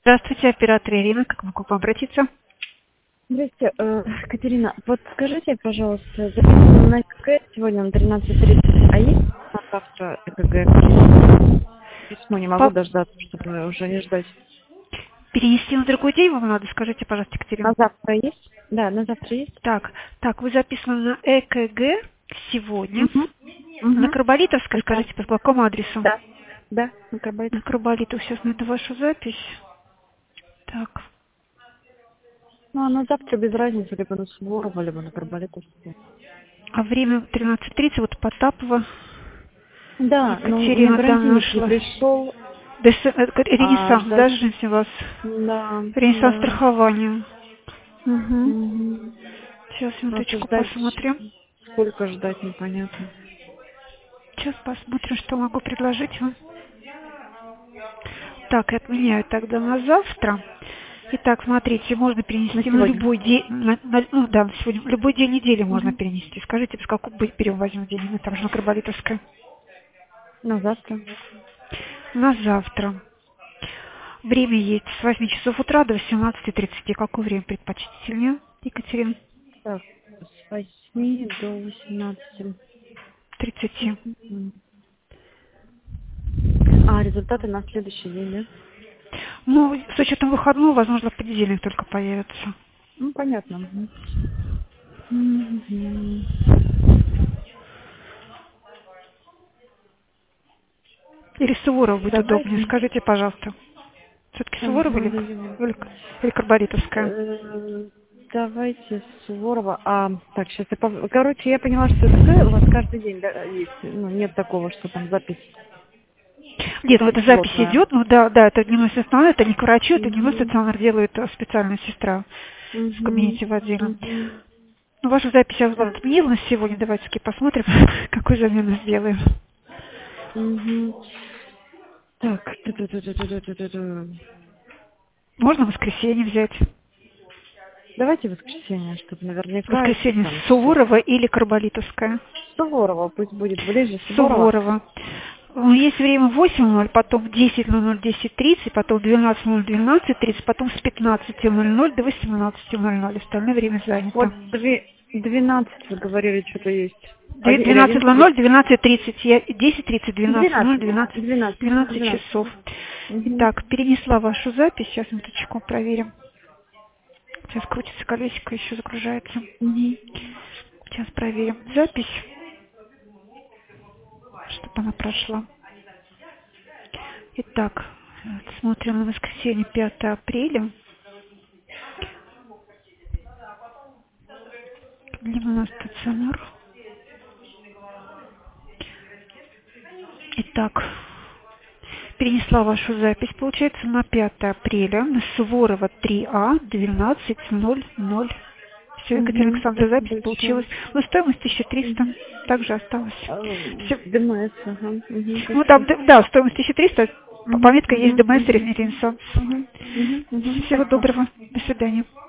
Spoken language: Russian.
Здравствуйте, оператор Ирина. Как могу к вам обратиться? Здравствуйте, Катерина. Вот скажите, пожалуйста, записано на ЭКГ сегодня на 13:30, а есть на завтра ЭКГ? Письмо не могу По- дождаться, чтобы уже не ждать. Перенести на другой день вам надо? Скажите, пожалуйста, Екатерина. На завтра есть? Да, на завтра есть. Так, вы записаны на ЭКГ сегодня. Угу. На Угу. Карболитовской, Да. скажите, по какому адресу? Да. Да, на Карбайт. На Карболитов. Сейчас найду вашу запись. Так. Ну, а на завтра без разницы, либо на Суворова, либо на Карболитовскую. А время 13:30, вот Потапова. Да, но у меня Екатерина, да, гарантийник не нашла. пришел, а Ренессанс, ждать... да, женщина у вас? Да, Ренессанс да. страхования. Угу. Угу. Сейчас, Просто минуточку, ждать, посмотрим. сколько ждать, непонятно. Сейчас посмотрим, что могу предложить вам. Так, и отменяю тогда на завтра. Итак, смотрите, можно На перенести на сегодня. любой день, ну да, сегодня, в любой день недели можно Угу. перенести. Скажите, с какого берем возьмем день? Мы там же на Карболитовской. На завтра. На завтра. Время есть с 8 часов утра до 18:30. Какое время предпочтительнее, Екатерина? Так, с 8 до 18. 30. А результаты на следующий день, да? Ну, с учетом выходного, возможно, в понедельник только появятся. Ну, понятно. Мгм. Или Суворов будет удобнее? Давайте. Скажите, пожалуйста. Все-таки Суворов Ой-ой-ой. или Карболитовская? Давайте Суворова. Так, сейчас короче, я поняла, что ЭКГ у вас каждый день, да, есть. Ну, нет такого, что там запись Нет, ну это запись плотная. идет, ну да, это дневной стационар, это не к врачу, это дневной Угу. стационар делает специальная сестра в Угу. кабинете в отделе. Угу. Ну, вашу запись я вам Так. отменила на сегодня, давайте посмотрим, какую замену сделаем. Угу. Так. Ту-ту-ту-ту-ту-ту-ту-ту. Можно в воскресенье взять? Давайте воскресенье, чтобы В наверняка воскресенье там все. Суворова или Карболитовская? Суворова, пусть будет ближе Суворова. Суворова. Есть время в 8:00, потом в 10:00, 10:30, потом в 12:00, 12:30, потом с 15:00 до 18:00. Остальное время Вот занято. 12 вы говорили, что-то есть. Или 12:00, 11:30. 12:30, 10:30, 12:00, 12. 12, 12. 12 12. часов. Угу. Итак, перенесла вашу запись. Сейчас минуточку проверим. Сейчас крутится колесико, еще загружается. Угу. Сейчас проверим запись, чтобы она прошла. Итак, смотрим на воскресенье 5 апреля. Дневной стационар. Итак, перенесла вашу запись, получается, на 5 апреля на Суворова 3А 12:00. Все, Екатерина Угу. Александровна, Спасибо запись большое. получилась. Ну, стоимость 1300 также осталась. Все. ДМС, ага. Угу. Ну, там, Спасибо. да, стоимость 1300, Угу. пометка есть Угу. ДМС Угу. Ренессанс. Угу. Угу. Угу. Всего Спасибо. доброго. До свидания.